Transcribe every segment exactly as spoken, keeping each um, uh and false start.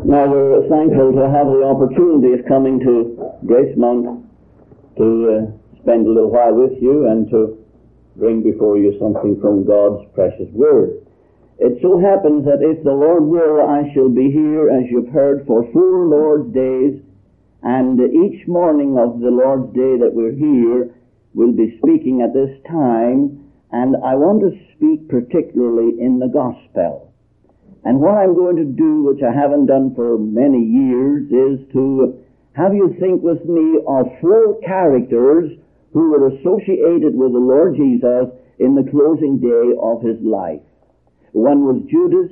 Now we're thankful to have the opportunity of coming to Gracemount to uh, spend a little while with you and to bring before you something from God's precious Word. It so happens that if the Lord will, I shall be here, as you've heard, for four Lord's days, and each morning of the Lord's day that we're here, we'll be speaking at this time, and I want to speak particularly in the Gospel. And what I'm going to do, which I haven't done for many years, is to have you think with me of four characters who were associated with the Lord Jesus in the closing day of his life. One was Judas,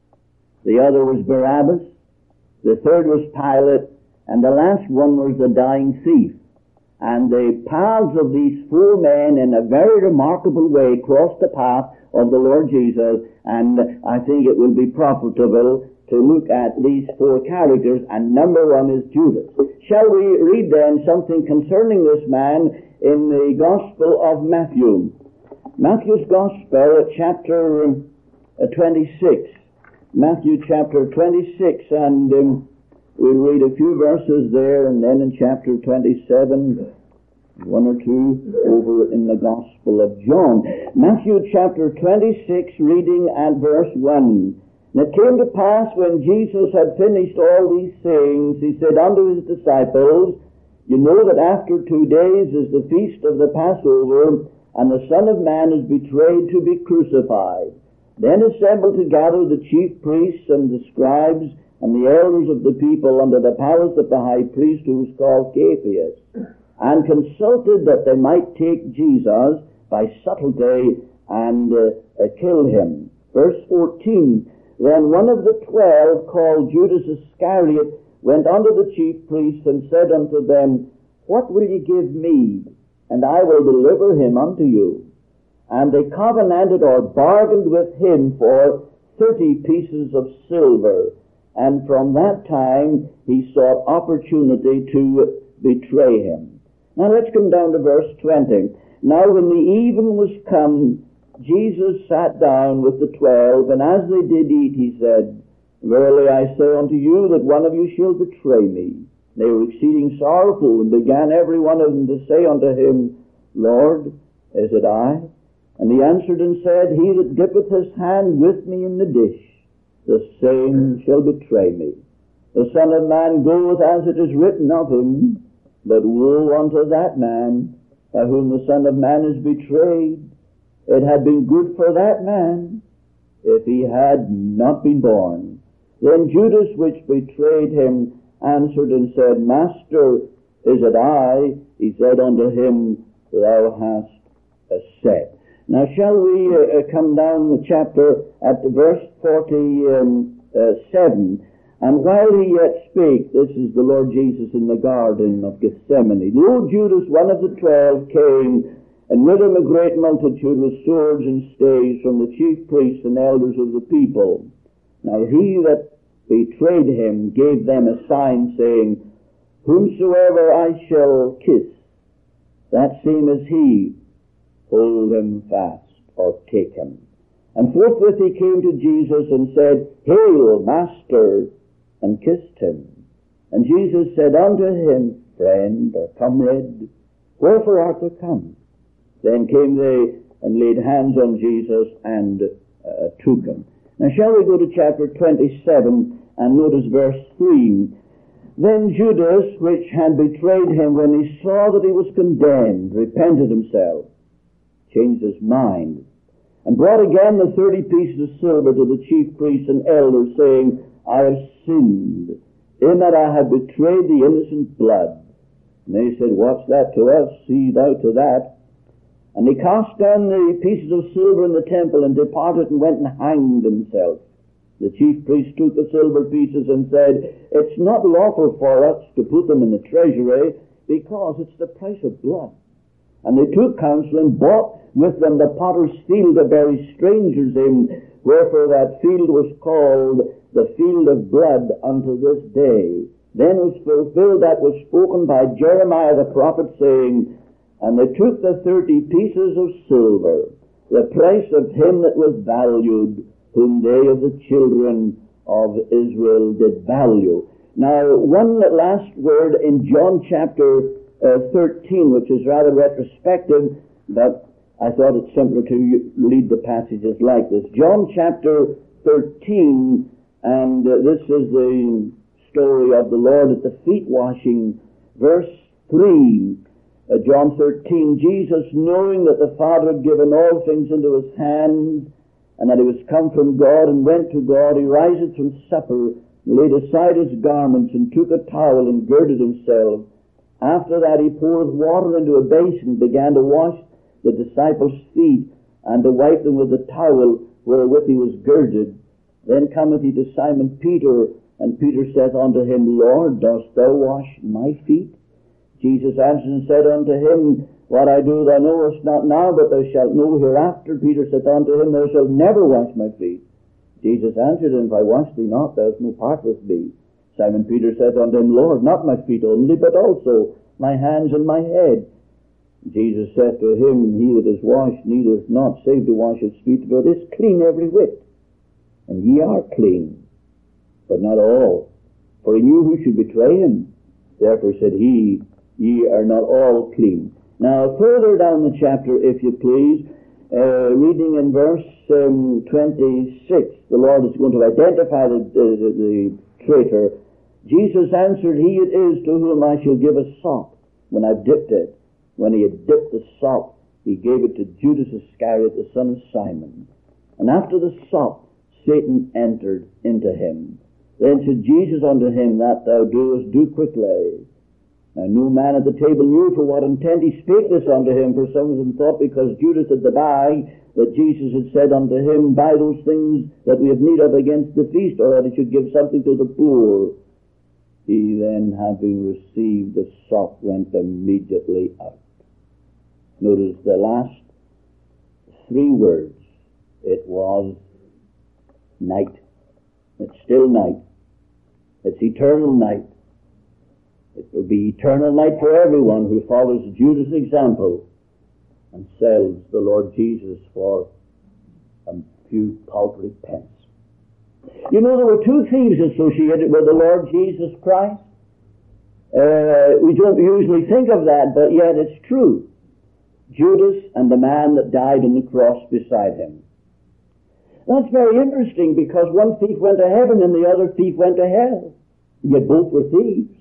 the other was Barabbas, the third was Pilate, and the last one was the dying thief. And the paths of these four men in a very remarkable way crossed the path of the Lord Jesus, and I think it will be profitable to look at these four characters, and number one is Judas. Shall we read then something concerning this man in the Gospel of Matthew? Matthew's Gospel, chapter twenty-six. Matthew chapter twenty-six, and um, we'll read a few verses there, and then in chapter twenty-seven, one or two over in the Gospel of John. Matthew chapter twenty-six, reading at verse one. And it came to pass, when Jesus had finished all these things, he said unto his disciples, You know that after two days is the feast of the Passover, and the Son of Man is betrayed to be crucified. Then assembled together the chief priests and the scribes and the elders of the people unto the palace of the high priest, who was called Caiaphas, and consulted that they might take Jesus by subtlety and uh, uh, kill him. Verse fourteen, Then one of the twelve, called Judas Iscariot, went unto the chief priests and said unto them, What will ye give me, and I will deliver him unto you? And they covenanted or bargained with him for thirty pieces of silver. And from that time he sought opportunity to betray him. Now let's come down to verse twenty. Now when the even was come, Jesus sat down with the twelve, and as they did eat, he said, Verily I say unto you that one of you shall betray me. They were exceeding sorrowful, and began every one of them to say unto him, Lord, is it I? And he answered and said, He that dippeth his hand with me in the dish, the same shall betray me. The Son of Man goeth as it is written of him, but woe unto that man by whom the Son of Man is betrayed. It had been good for that man if he had not been born. Then Judas, which betrayed him, answered and said, Master, is it I? He said unto him, Thou hast said. Now shall we uh, come down the chapter at verse forty-seven. And while he yet spake, this is the Lord Jesus in the Garden of Gethsemane. Lo, Judas, one of the twelve, came, and with him a great multitude with swords and staves from the chief priests and elders of the people. Now he that betrayed him gave them a sign, saying, Whomsoever I shall kiss, that same is he. Hold him fast, or take him. And forthwith he came to Jesus and said, Hail, Master, and kissed him. And Jesus said unto him, Friend, or comrade, wherefore art thou come? Then came they and laid hands on Jesus and uh, took him. Now shall we go to chapter twenty-seven and notice verse three. Then Judas, which had betrayed him, when he saw that he was condemned, repented himself, changed his mind, and brought again the thirty pieces of silver to the chief priests and elders, saying, I have sinned, in that I have betrayed the innocent blood. And they said, What's that to us? See thou to that. And he cast down the pieces of silver in the temple, and departed, and went and hanged himself. The chief priests took the silver pieces and said, It's not lawful for us to put them in the treasury, because it's the price of blood. And they took counsel and bought with them the potter's field to bury strangers in, wherefore that field was called the field of blood unto this day. Then was fulfilled that was spoken by Jeremiah the prophet, saying, And they took the thirty pieces of silver, the price of him that was valued, whom they of the children of Israel did value. Now, one last word in John chapter uh, thirteen, which is rather retrospective, but I thought it simpler to read the passages like this. John chapter thirteen, and uh, this is the story of the Lord at the feet washing. Verse three, uh, John thirteen, Jesus, knowing that the Father had given all things into his hands, and that he was come from God and went to God, he riseth from supper, laid aside his garments, and took a towel and girded himself. After that he poureth water into a basin, began to wash the disciples' feet, and to wipe them with the towel wherewith he was girded. Then cometh he to Simon Peter, and Peter saith unto him, Lord, dost thou wash my feet? Jesus answered and said unto him, What I do thou knowest not now, but thou shalt know hereafter. Peter saith unto him, Thou shalt never wash my feet. Jesus answered him, If I wash thee not, thou hast no part with me. Simon Peter saith unto him, Lord, not my feet only, but also my hands and my head. Jesus saith to him, He that is washed needeth not save to wash his feet, but is clean every whit. And ye are clean, but not all. For he knew who should betray him. Therefore said he, Ye are not all clean. Now, further down the chapter, if you please, uh, reading in verse um, twenty-six, the Lord is going to identify the, the, the traitor. Jesus answered, He it is to whom I shall give a sop when I've dipped it. When he had dipped the sop, he gave it to Judas Iscariot, the son of Simon. And after the sop, Satan entered into him. Then said Jesus unto him, That thou doest, do quickly. Now no man at the table knew for what intent he spake this unto him, for some of them thought because Judas had the bag, that Jesus had said unto him, Buy those things that we have need of against the feast, or that he should give something to the poor. He then, having received the sop, went immediately out. Notice the last three words. It was night. It's still night. It's eternal night. It will be eternal night for everyone who follows Judas' example and sells the Lord Jesus for a few paltry pence. You know, there were two thieves associated with the Lord Jesus Christ. Uh, we don't usually think of that, but yet it's true. Judas and the man that died on the cross beside him. That's very interesting, because one thief went to heaven and the other thief went to hell. Yet both were thieves.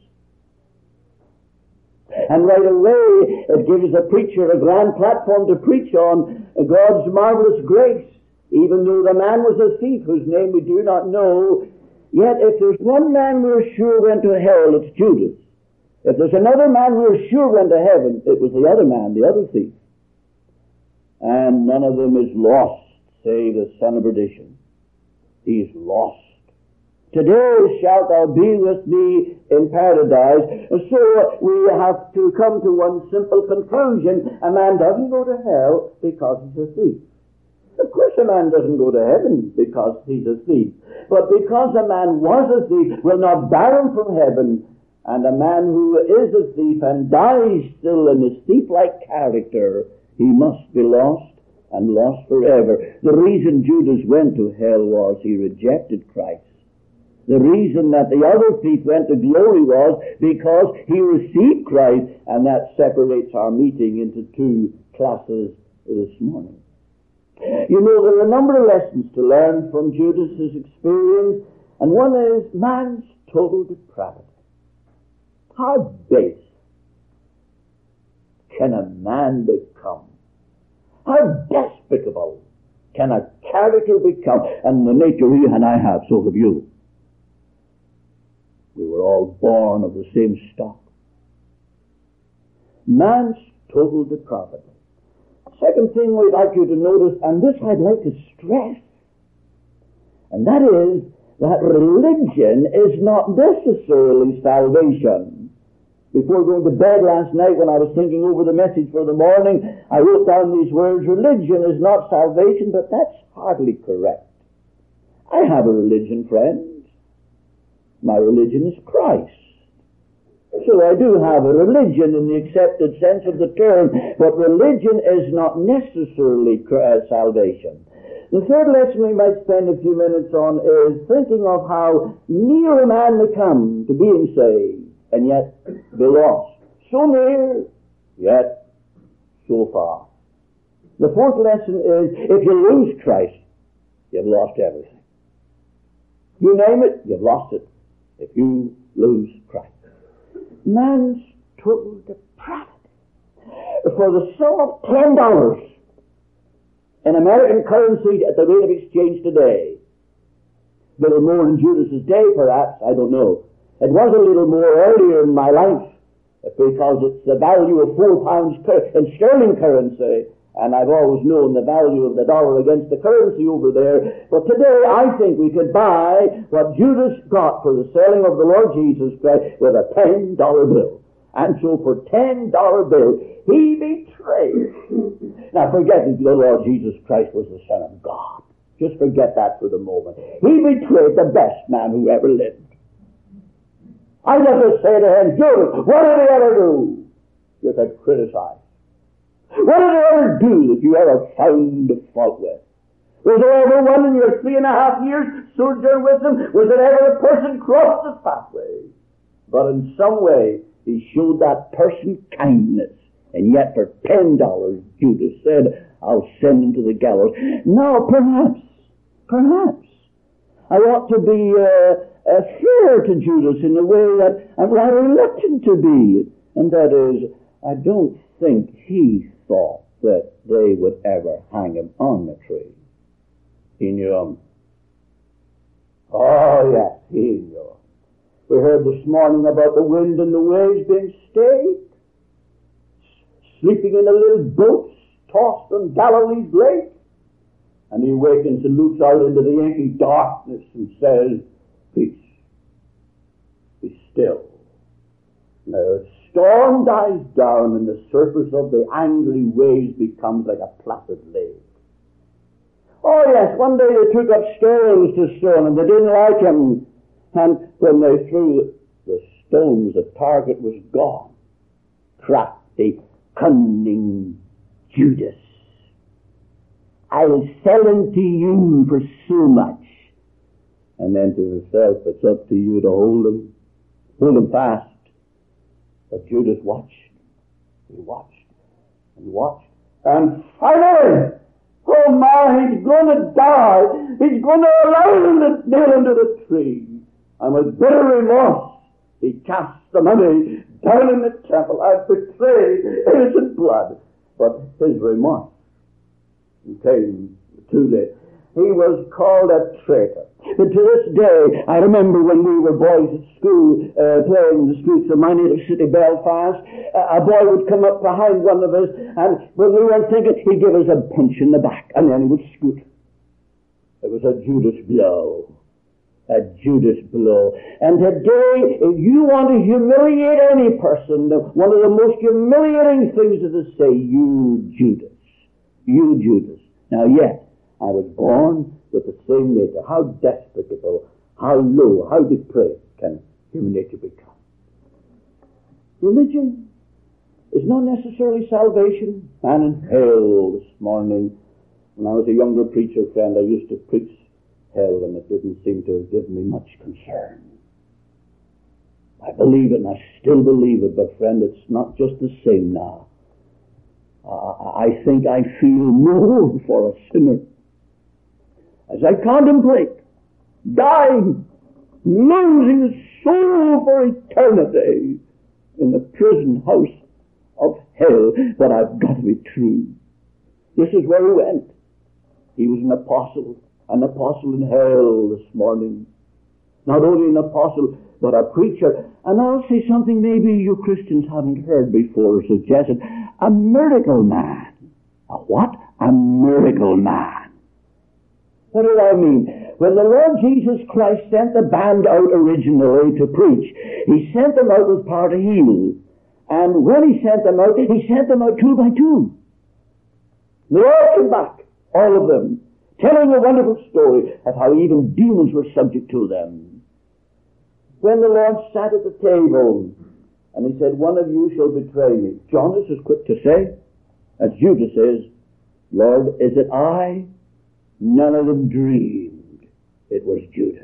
And right away, it gives the preacher a grand platform to preach on God's marvelous grace. Even though the man was a thief whose name we do not know, yet if there's one man we're sure went to hell, it's Judas. If there's another man we're sure went to heaven, it was the other man, the other thief. And none of them is lost, save the son of perdition. He's lost. Today shalt thou be with me in paradise. And so we have to come to one simple conclusion. A man doesn't go to hell because he's a thief. Of course a man doesn't go to heaven because he's a thief. But because a man was a thief will not bar him from heaven. And a man who is a thief and dies still in his thief-like character, he must be lost, and lost forever. The reason Judas went to hell was he rejected Christ. The reason that the other thief went to glory was because he received Christ, and that separates our meeting into two classes this morning. You know, there are a number of lessons to learn from Judas's experience, and one is man's total depravity. How base can a man become? How despicable can a character become? And the nature you and I have, so have you. We were all born of the same stock. Man's total depravity. Second thing we'd like you to notice, and this I'd like to stress, and that is that religion is not necessarily salvation. Before going to bed last night, when I was thinking over the message for the morning, I wrote down these words, religion is not salvation, but that's hardly correct. I have a religion, friends. My religion is Christ. So I do have a religion in the accepted sense of the term, but religion is not necessarily salvation. The third lesson we might spend a few minutes on is thinking of how near a man may come to being saved and yet be lost. So near, yet so far. The fourth lesson is, if you lose Christ, you've lost everything. You name it, you've lost it. If you lose Christ. Man's total depravity. For the sum of ten dollars in American currency at the rate of exchange today, a little more in Judas's day, perhaps, I don't know. It was a little more earlier in my life, because it's the value of four pounds in sterling currency, and I've always known the value of the dollar against the currency over there. But today, I think we could buy what Judas got for the selling of the Lord Jesus Christ with a ten dollar bill. And so for ten dollar bill, he betrayed. Now forget that the Lord Jesus Christ was the Son of God. Just forget that for the moment. He betrayed the best man who ever lived. I just say to him, Judas, what did he ever do? You could criticize. What did he ever do that you ever found fault with? Was there ever one in your three and a half years sojourn with him? Was there ever a person crossed his pathway? But in some way, he showed that person kindness. And yet for ten dollars, Judas said, I'll send him to the gallows. Now, perhaps, perhaps, I ought to be uh, uh, fair to Judas in a way that I'm rather reluctant to be. And that is, I don't think he thought that they would ever hang him on the tree. He knew him. Oh, yes, he knew him. We heard this morning about the wind and the waves being stayed, sleeping in a little boat tossed on Galilee's lake. And he awakens and looks out into the inky darkness and says, peace, be still. Now the storm dies down and the surface of the angry waves becomes like a placid lake. Oh yes, one day they took up stones to stone him. They didn't like him. And when they threw the stones, the target was gone. Crafty, cunning Judas. I'll sell him to you for so much. And then to himself, it's up to you to hold him. Hold him fast. But Judas watched. He watched. And watched. And finally, oh my, he's going to die. He's going to allow him to nail him to the tree. And with bitter remorse, he cast the money down in the temple. I've betrayed innocent blood. But his remorse came too late. He was called a traitor. But to this day, I remember when we were boys at school, uh, playing in the streets of my native city, Belfast, uh, a boy would come up behind one of us, and when we weren't thinking, he'd give us a punch in the back, and then he would scoot. It was a Judas blow. A Judas blow. And today, if you want to humiliate any person, one of the most humiliating things is to say, you Judas. You Judas. Now, yes, I was born with the same nature. How despicable, how low, how depraved can human nature become? Religion is not necessarily salvation. Man in hell this morning. When I was a younger preacher friend, I used to preach hell, and it didn't seem to give me much concern. I believe it, and I still believe it, but friend, it's not just the same now. Uh, I think I feel more for a sinner as I contemplate dying, losing his soul for eternity in the prison house of hell. But I've got to be true. This is where he went. He was an apostle, an apostle in hell this morning. Not only an apostle, but a preacher. And I'll say something maybe you Christians haven't heard before or suggested. A miracle man. A what? A miracle man. What do I mean? When the Lord Jesus Christ sent the band out originally to preach, He sent them out with power to heal. And when He sent them out, He sent them out two by two. They all came back, all of them, telling a wonderful story of how even demons were subject to them. When the Lord sat at the table, and He said, one of you shall betray me, John is as quick to say, as Judas is, Lord, is it I? none of them dreamed it was Judas.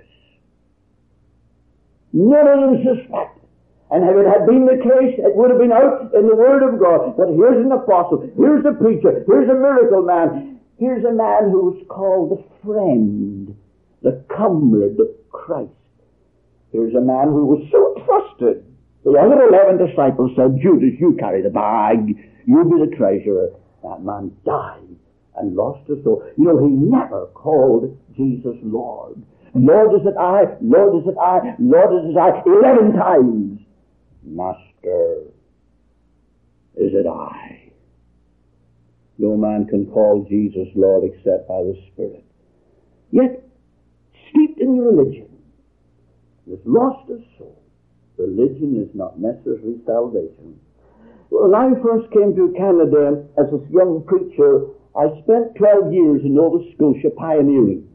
None of them suspected. And if it had been the case, it would have been out in the Word of God. But here's an apostle, here's a preacher, here's a miracle man, here's a man who's called the friend, the comrade of Christ. Here's a man who was so trusted. The other eleven disciples said, Judas, you carry the bag, you be the treasurer. That man died and lost his soul. You know, he never called Jesus Lord. Lord, is it I? Lord, is it I? Lord, is it I? Eleven times. Master, is it I? No man can call Jesus Lord except by the Spirit. Yet, steeped in religion, has lost his soul. Religion is not necessarily salvation. When I first came to Canada as a young preacher, I spent twelve years in Nova Scotia pioneering.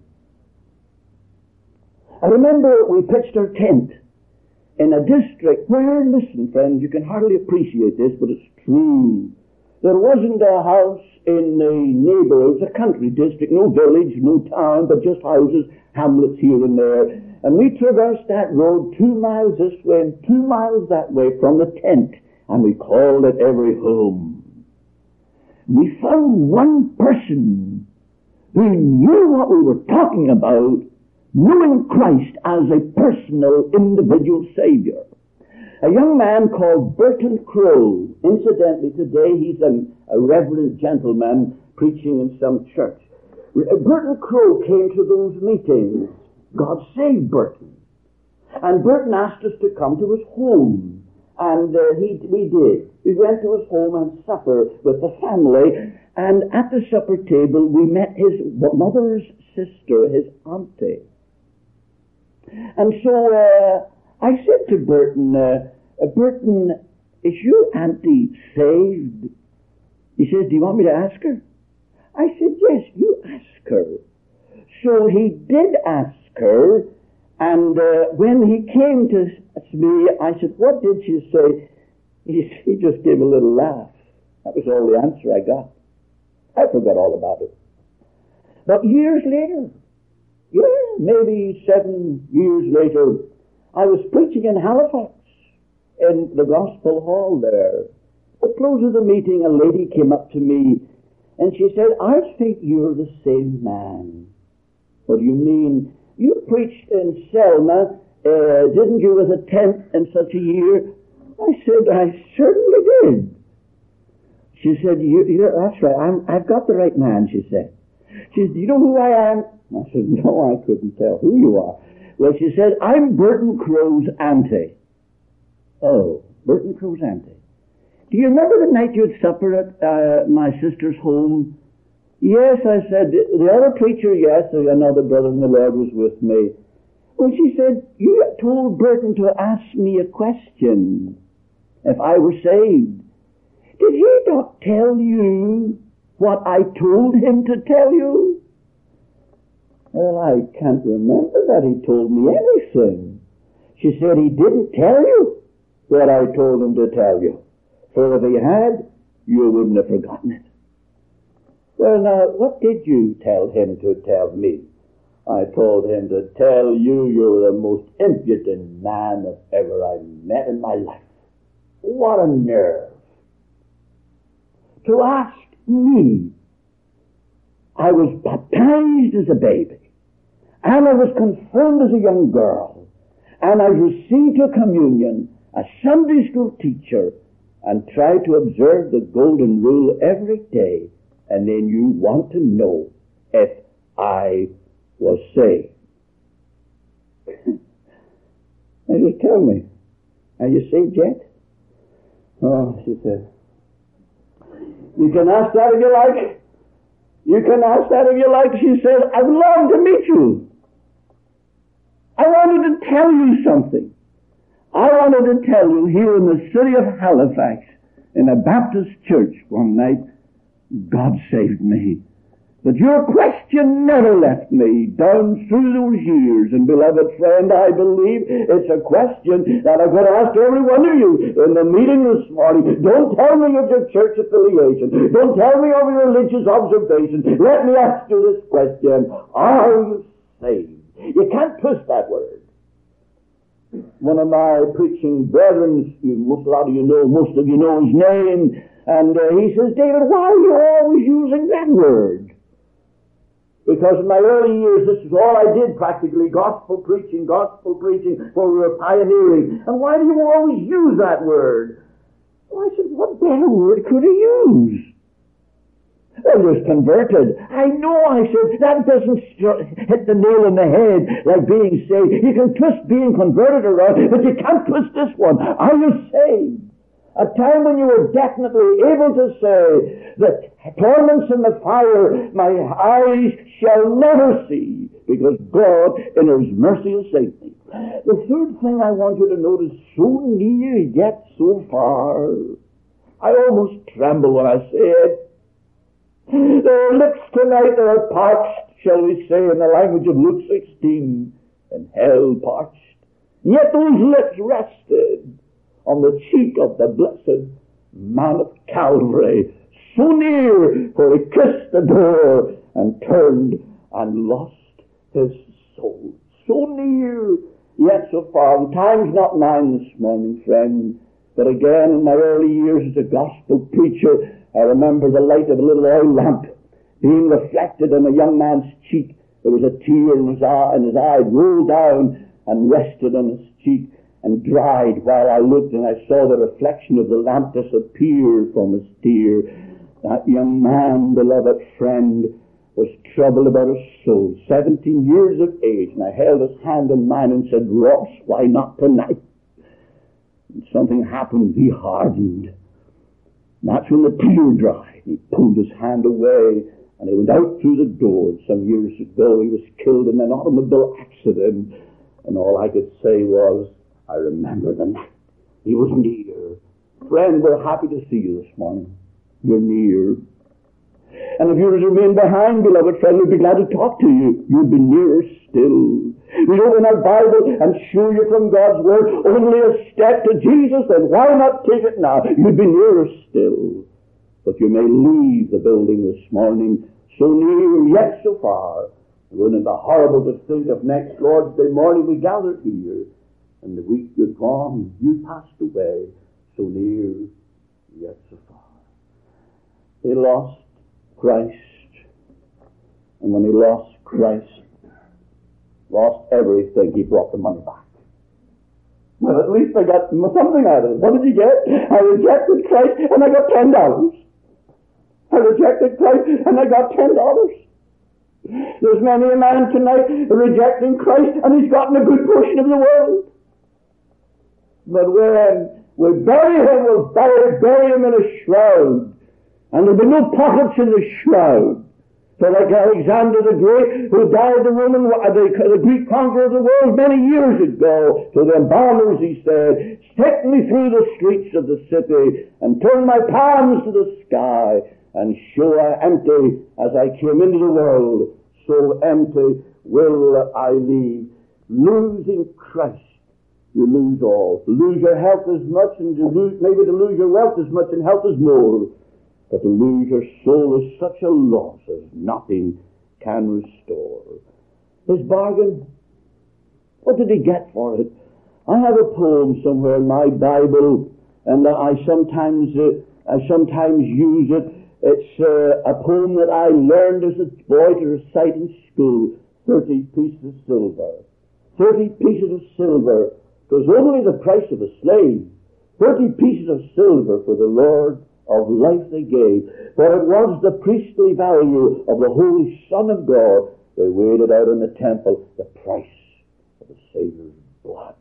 I remember we pitched our tent in a district where, listen friends, you can hardly appreciate this, but it's true. There wasn't a house in the neighborhood, it was a country district, no village, no town, but just houses, hamlets here and there. And we traversed that road two miles this way and two miles that way from the tent, and we called it every home. We found one person who knew what we were talking about, knowing Christ as a personal, individual Savior. A young man called Burton Crow. Incidentally, today he's a, a reverend gentleman preaching in some church. Burton Crow came to those meetings. God saved Burton. And Burton asked us to come to his home. And uh, he, we did. We went to his home and supper with the family. And at the supper table, we met his mother's sister, his auntie. And so uh, I said to Burton, uh, Burton, is your auntie saved? He says, do you want me to ask her? I said, yes, you ask her. So he did ask her, and uh, when he came to me, I said, what did she say? He, he just gave a little laugh. That was all the answer I got. I forgot all about it. But years later, yeah, maybe seven years later, I was preaching in Halifax, in the Gospel Hall there. At the close of the meeting, a lady came up to me, and she said, I think you're the same man. What do you mean? You preached in Selma, uh, didn't you, with a tent in such a year? I said, I certainly did. She said, you, you're, that's right, I'm, I've got the right man, she said. She said, do you know who I am? I said, no, I couldn't tell who you are. Well, she said, I'm Burton Crow's auntie. Oh, Burton Crow's auntie. Do you remember the night you had supper at uh, my sister's home? Yes, I said, the other preacher, yes, another brother in the Lord was with me. Well, she said, you told Burton to ask me a question, if I were saved. Did he not tell you what I told him to tell you? Well, I can't remember that he told me anything. She said, he didn't tell you what I told him to tell you. For if he had, you wouldn't have forgotten it. Well, now, what did you tell him to tell me? I told him to tell you you're the most impudent man that ever I met in my life. What a nerve. To ask me. I was baptized as a baby, and I was confirmed as a young girl, and I received a communion, a Sunday school teacher, and tried to observe the golden rule every day, and then you want to know if I was saved. Now just tell me, are you saved yet? Oh, she said, you can ask that if you like. You can ask that if you like. She said, I'd love to meet you. I wanted to tell you something. I wanted to tell you here in the city of Halifax, in a Baptist church one night, God saved me. But your question never left me down through those years. And beloved friend, I believe it's a question that I've got to ask every one of you in the meeting this morning. Don't tell me of your church affiliation. Don't tell me of your religious observation. Let me ask you this question. Are you saved? You can't twist that word. One of my preaching brethren, most a lot of you know, most of you know his name, and uh, he says, David, why are you always using that word? Because in my early years, this is all I did practically, gospel preaching, gospel preaching, for we were pioneering. And why do you always use that word? Well, I said, what better word could he use? Well, just converted. I know, I said, that doesn't hit the nail on the head like being saved. You can twist being converted around, but you can't twist this one. Are you saved? A time when you were definitely able to say, the torments in the fire my eyes shall never see, because God in His mercy has saved me. The third thing I want you to notice, so near yet so far. I almost tremble when I say it. Their lips tonight are parched, shall we say, in the language of Luke sixteen, and hell parched. Yet those lips rested on the cheek of the blessed man of Calvary, so near, for he kissed the door and turned and lost his soul. So near, yet so far. The time's not mine this morning, friend, but again, in my early years as a gospel preacher, I remember the light of a little oil lamp being reflected on a young man's cheek. There was a tear in his eye, and his eye rolled down and rested on his cheek and dried while I looked, and I saw the reflection of the lamp disappear from his tear. That young man, beloved friend, was troubled about his soul, seventeen years of age, and I held his hand in mine and said, Ross, why not tonight? And something happened. He hardened. And that's when the tear dried. He pulled his hand away, and he went out through the door. Some years ago, he was killed in an automobile accident, and all I could say was, I remember the night. He was near. Friend, we're happy to see you this morning. You're near. And if you were to remain behind, beloved friend, we'd be glad to talk to you. You'd be nearer still. We open our Bible and show you from God's Word only a step to Jesus, then why not take it now? You'd be nearer still. But you may leave the building this morning so near yet so far. Wouldn't it be horrible to think of next Lord's Day morning we gather here, and the week you're gone, you passed away, so near, yet so far. He lost Christ. And when he lost Christ, lost everything, he brought the money back. Well, at least I got something out of it. What did he get? I rejected Christ, and I got ten dollars. I rejected Christ, and I got ten dollars. There's many a man tonight rejecting Christ, and he's gotten a good portion of the world. But when we bury him, we'll bury, bury him in a shroud. And there'll be no pockets in the shroud. So like Alexander the Great, who died the Roman, the, the Greek conqueror of the world many years ago, to the embalmers he said, take me through the streets of the city, and turn my palms to the sky, and show I empty as I came into the world, so empty will I leave. Losing Christ, you lose all. To lose your health as much, and to lose, maybe to lose your wealth as much, and health as more. But to lose your soul is such a loss as nothing can restore. His bargain, what did he get for it? I have a poem somewhere in my Bible, and I sometimes uh, I sometimes use it. It's uh, a poem that I learned as a boy to recite in school. Thirty pieces of silver. Thirty pieces of silver. It was only the price of a slave. Thirty pieces of silver for the Lord of life they gave, for it was the priestly value of the Holy Son of God. They weighed it out in the temple, the price of the Savior's blood.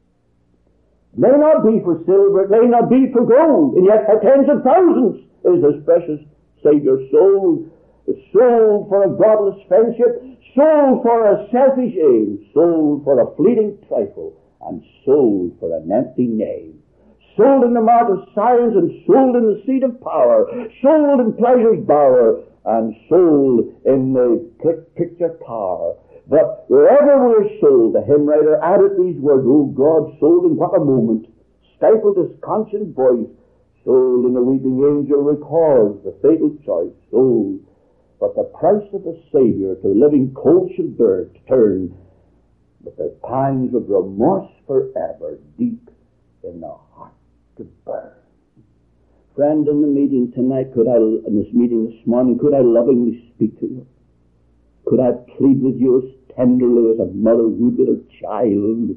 It may not be for silver, it may not be for gold, and yet for tens of thousands is this precious Savior sold. Sold for a godless friendship, sold for a selfish aim, sold for a fleeting trifle, and sold for an empty name. Sold in the mart of science, and sold in the seat of power, sold in pleasure's bower, and sold in the picture car. But wherever we're sold, the hymn writer added these words, "Oh God, sold in what a moment, stifled his conscience voice, sold in a weeping angel records the fatal choice, sold. But the price of the Saviour to living cold shall burn, turn, but the pangs of remorse forever deep in the heart to burn." Friend, in the meeting tonight, could I, in this meeting this morning, could I lovingly speak to you? Could I plead with you as tenderly as a mother would with her child?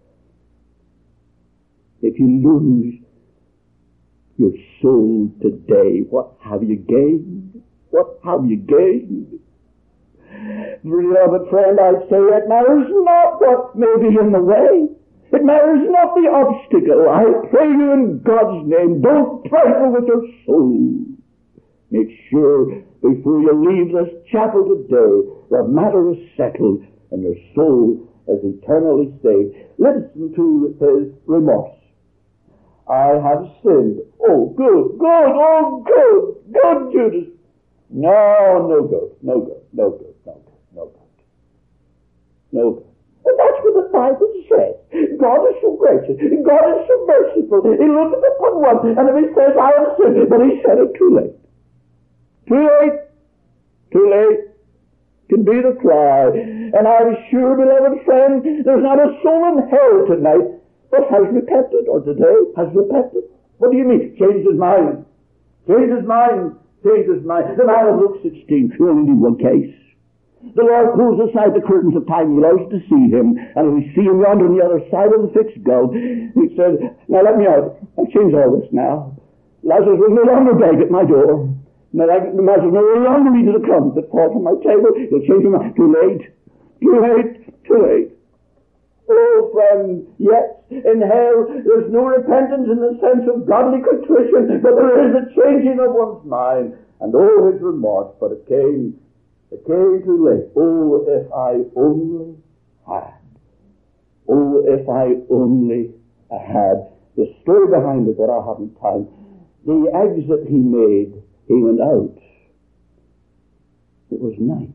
If you lose your soul today, what have you gained? What have you gained? Beloved friend, I'd say it matters not what may be in the way. It matters not the obstacle. I pray you in God's name, don't trifle with your soul. Make sure before you leave this chapel today, the matter is settled and your soul is eternally saved. Listen to his remorse. "I have sinned." Oh, good, good, oh, good, good, Judas. No, no good, no good, no good, no good, no good, no good. And that's what the Bible says. God is so gracious. God is so merciful. He looketh upon one, and if he says, "I have sinned," but he said it too late. Too late. Too late. Can be the cry. And I'm sure, beloved friend, there's not a soul in hell tonight that has repented, or today has repented. What do you mean? Changed his mind. Changed his mind. Changed his mind. The man of Luke sixteen, we only need one case. The Lord pulls aside the curtains of time. He allows to see him. And we see him yonder on the other side of the fixed gulf. He says, "Now let me out. I've changed all this now. Lazarus will no longer beg at my door. Now Lazarus will no longer eat of the crumbs that fall from my table. He'll change my mind." Too late. Too late. Too late. Oh, friend, yes, in hell there's no repentance in the sense of godly contrition, but there is a changing of one's mind. And oh, his remorse, but it came. It came too late. Oh, if I only had. Oh, if I only had. The story behind it, but I haven't time. The exit he made, he went out. It was night.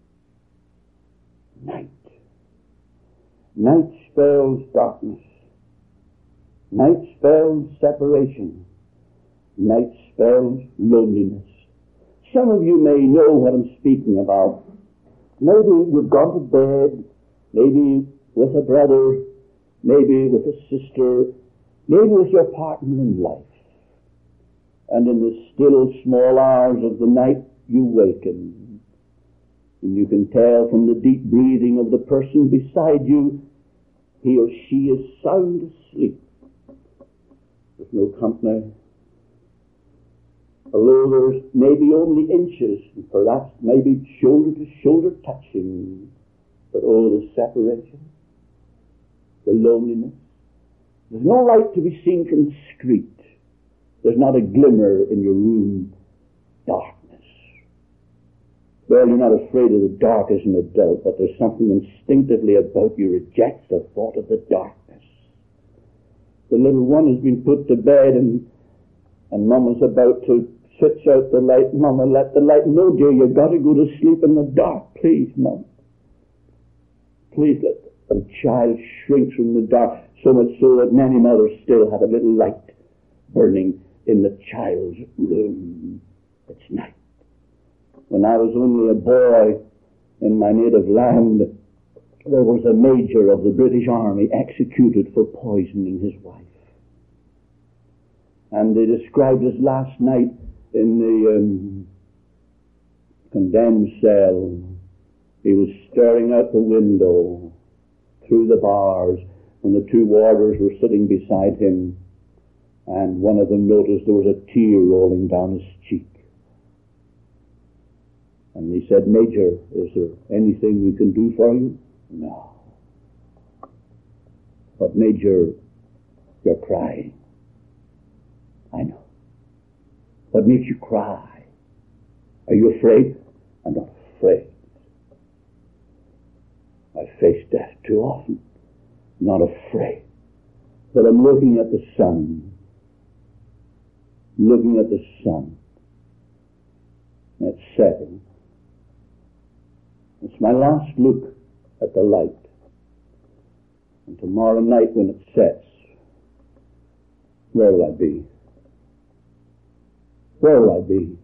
Night. Night spells darkness. Night spells separation. Night spells loneliness. Some of you may know what I'm speaking about. Maybe you've gone to bed, maybe with a brother, maybe with a sister, maybe with your partner in life. And in the still small hours of the night you waken. And you can tell from the deep breathing of the person beside you, he or she is sound asleep. There's no company. Although there's maybe only inches, and perhaps maybe shoulder to shoulder touching. But oh, the separation, the loneliness. There's no light to be seen from the street. There's not a glimmer in your room. Darkness. Well, you're not afraid of the dark as an adult, but there's something instinctively about you rejects the thought of the darkness. The little one has been put to bed, and and Mama's about to switch out the light. Mama, let the light. No, dear, you've got to go to sleep in the dark. Please, Mom. Please let the child shrink from the dark, so much so that many mothers still have a little light burning in the child's room. It's night. When I was only a boy in my native land, there was a major of the British Army executed for poisoning his wife. And they described his last night in the um, condemned cell. He was staring out the window through the bars when the two warders were sitting beside him, and one of them noticed there was a tear rolling down his cheek. And he said, "Major, is there anything we can do for you?" "No." "But Major, you're crying." "I know." "What makes you cry? Are you afraid?" "I'm not afraid. I've faced death too often. I'm not afraid. But I'm looking at the sun. Looking at the sun. and it's setting. It's my last look at the light. And tomorrow night when it sets, where will I be? Where will I be?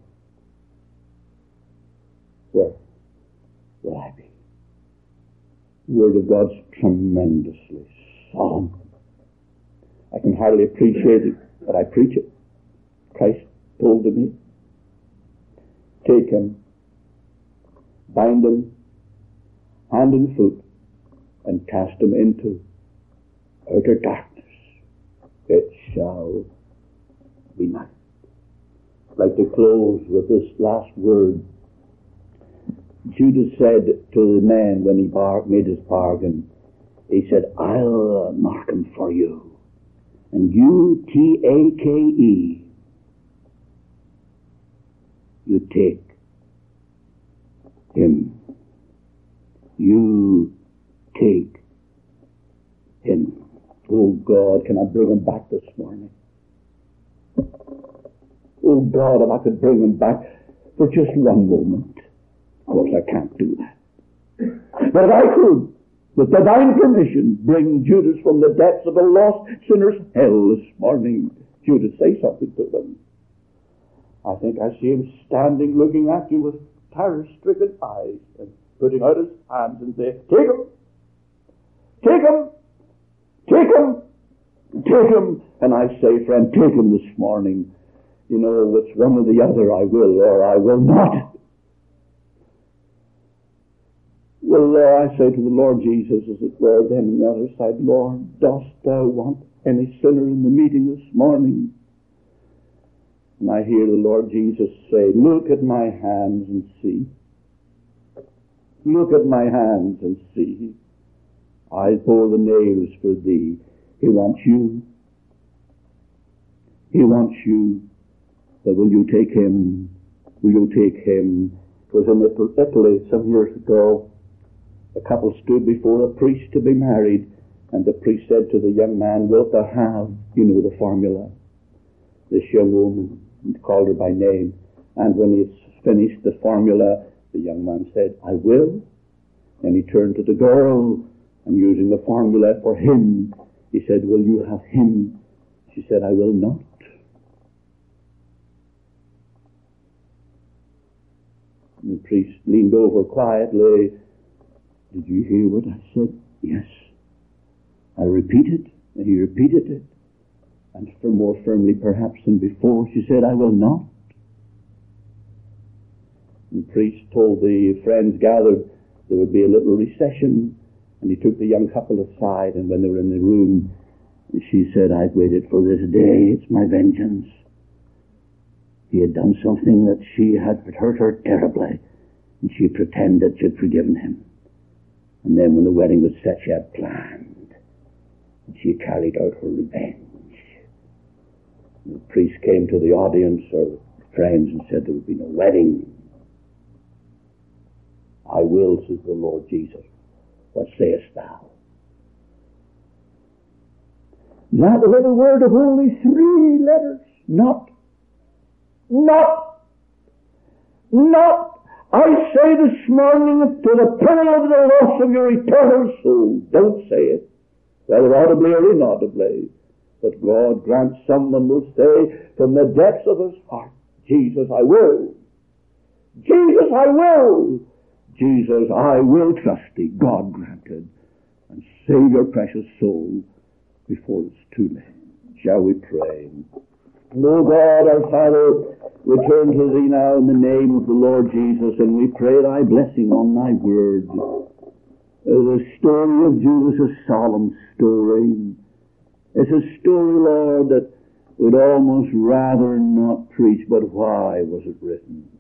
Where will I be? The Word of God's tremendously solemn. I can hardly appreciate it, but I preach it. Christ told to me, take him, bind him, hand and foot, and cast him into outer darkness. It shall be night. I'd like to close with this last word. Judas said to the man when he bar- made his bargain, he said, I'll mark him for you. And U T A K E, you take him. You take him. Oh God, can I bring him back this morning? Oh God, if I could bring him back for just one moment. Of course I can't do that. But if I could, with divine permission, bring Judas from the depths of a lost sinner's hell this morning. Judas, say something to them. I think I see him standing looking at you with terror-stricken eyes and putting out his hands and say, take him! Take him! Take him! Take him! And I say, friend, take him this morning. You know, it's one or the other. I will or I will not. Well, uh, I say to the Lord Jesus, as it were, then on the other side, Lord, dost thou want any sinner in the meeting this morning? And I hear the Lord Jesus say, look at my hands and see. Look at my hands and see. I bore the nails for thee. He wants you. He wants you. But will you take him? Will you take him? It was in Italy some years ago. A couple stood before a priest to be married, and the priest said to the young man, wilt thou have, you know the formula, this young woman, and called her by name. And when he had finished the formula, the young man said, I will. And he turned to the girl, and using the formula for him, he said, will you have him? She said, I will not. And the priest leaned over quietly. Did you hear what I said? Yes. I repeated, and he repeated it. And for more firmly perhaps than before, she said, I will not. And the priest told the friends gathered there would be a little recession, and he took the young couple aside, and when they were in the room, she said, I've waited for this day, it's my vengeance. He had done something that she had hurt her terribly, and she pretended she had forgiven him. And then when the wedding was set, she had planned, and she carried out her revenge. And the priest came to the audience or friends and said there would be no wedding. I will, says the Lord Jesus. What sayest thou? That little word of only three letters. Not. Not. Not. I say this morning to the peril of the loss of your eternal soul. Don't say it, whether audibly or inaudibly. But God grants someone will say from the depths of his heart, Jesus, I will. Jesus, I will. Jesus, I will trust thee. God granted. And save your precious soul before it's too late. Shall we pray? O God, our Father, we turn to thee now in the name of the Lord Jesus, and we pray thy blessing on thy word. The story of Judas is a solemn story. It's a story, Lord, that we'd almost rather not preach, but why was it written?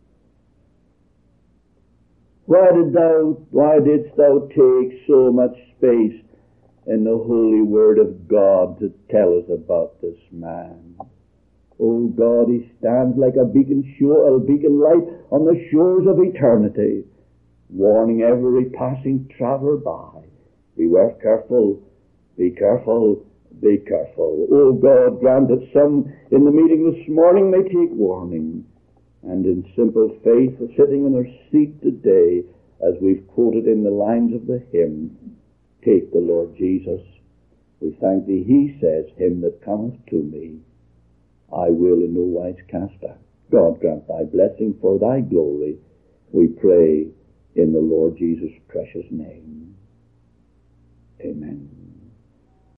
Why did thou, why didst thou take so much space in the holy word of God to tell us about this man? Oh God, he stands like a beacon shore, a beacon light on the shores of eternity, warning every passing traveler by. Beware careful, be careful, be careful. Oh God, grant that some in the meeting this morning may take warning. and in simple faith sitting in their seat today, as we've quoted in the lines of the hymn, take the Lord Jesus. We thank thee, he says, him that cometh to me, I will in no wise cast out. God grant thy blessing for thy glory, we pray in the Lord Jesus' precious name. Amen.